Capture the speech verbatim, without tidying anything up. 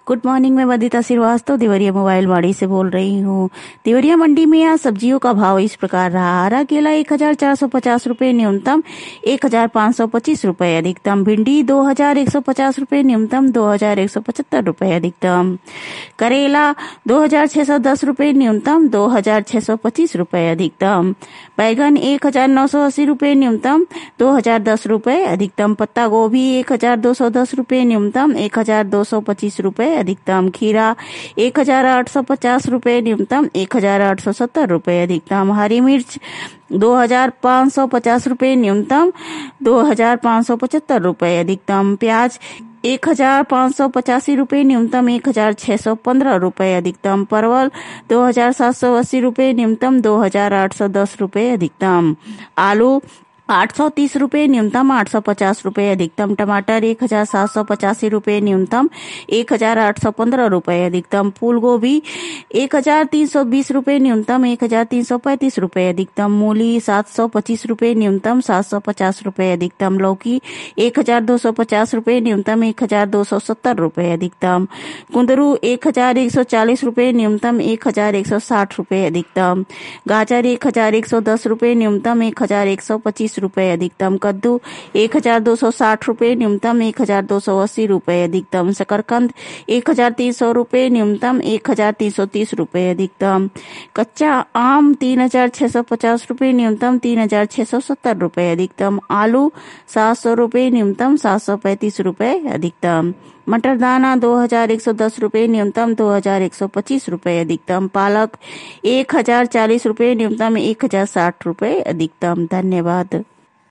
Good morning. मैं Vandita Srivastava Deoria mobile वाड़ी से बोल रही हूँ। देवरिया मंडी में आज सब्जियों का भाव इस प्रकार रहा। हरा केला एक हजार चार सौ पचास रूपये न्यूनतम, एक हजार पाँच सौ पच्चीस रूपये अधिकतम। भिंडी दो हजार एक सौ पचास रूपये न्यूनतम, दो हजार एक सौ पचहत्तर रूपये अधिकतम। करेला दो हजार छह सौ दस रूपये न्यूनतम, दो हजार छह सौ पच्चीस रूपये अधिकतम। बैगन एक हजार नौ सौ अस्सी रूपये न्यूनतम, दो हजार दस रूपये अधिकतम। पत्ता गोभी एक हजार दो सौ दस रूपये न्यूनतम, एक हजार दो सौ पच्चीस रूपये अधिकतम। खीरा एक हजार आठ सौ पचास रूपये न्यूनतम, एक हजार आठ सौ सत्तर रूपये अधिकतम। हरी मिर्च दो हजार पाँच सौ पचास रूपये न्यूनतम, दो हजार पाँच सौ पचहत्तर रूपये अधिकतम। प्याज एक हजार पाँच सौ पचासी रूपये न्यूनतम, एक हजार छह सौ पंद्रह रूपये अधिकतम। परवल दो हजार सात सौ अस्सी रूपये न्यूनतम, दो हजार आठ सौ दस रूपये अधिकतम। आलू आठ सौ तीस रूपये न्यूनतम, आठ सौ पचास रूपये अधिकतम। टमाटर एक हजार सात सौ पचासी रूपये न्यूनतम, एक हजार आठ सौ पंद्रह रूपये अधिकतम। फूल गोभी एक हजार तीन सौ बीस रूपये न्यूनतम, एक हजार तीन सौ पैंतीस रूपये अधिकतम। मूली सात सौ पच्चीस रूपये न्यूनतम, सात सौ पचास रूपये अधिकतम। लौकी एक हजार दो सौ पचास रूपये न्यूनतम, एक हजार दो सौ सत्तर रूपये अधिकतम। कुंदरू एक हजार एक सौ चालीस रूपये न्यूनतम, एक हजार एक सौ साठ रूपये अधिकतम। गाजर एक हजार एक सौ दस रूपये न्यूनतम, एक हजार एक सौ पच्चीस रूपये अधिकतम। कद्दू एक हजार दो सौ साठ रूपये न्यूनतम, एक हजार दो सौ अस्सी रूपये अधिकतम। शकरकंद एक हजार तीन सौ रूपये न्यूनतम, एक हजार तीन सौ तीस रूपये अधिकतम। कच्चा आम तीन हजार छह सौ पचास रूपये न्यूनतम, तीन हजार छह सौ सत्तर रूपये अधिकतम। आलू सात सौ रूपये न्यूनतम, सात सौ पैंतीस रूपये अधिकतम। मटर दाना दो हजार एक सौ दस रूपये न्यूनतम, दो हजार एक सौ पच्चीस रूपये अधिकतम। पालक एक हजार चालीस रूपये न्यूनतम, एक हजार साठ रूपये अधिकतम। धन्यवाद।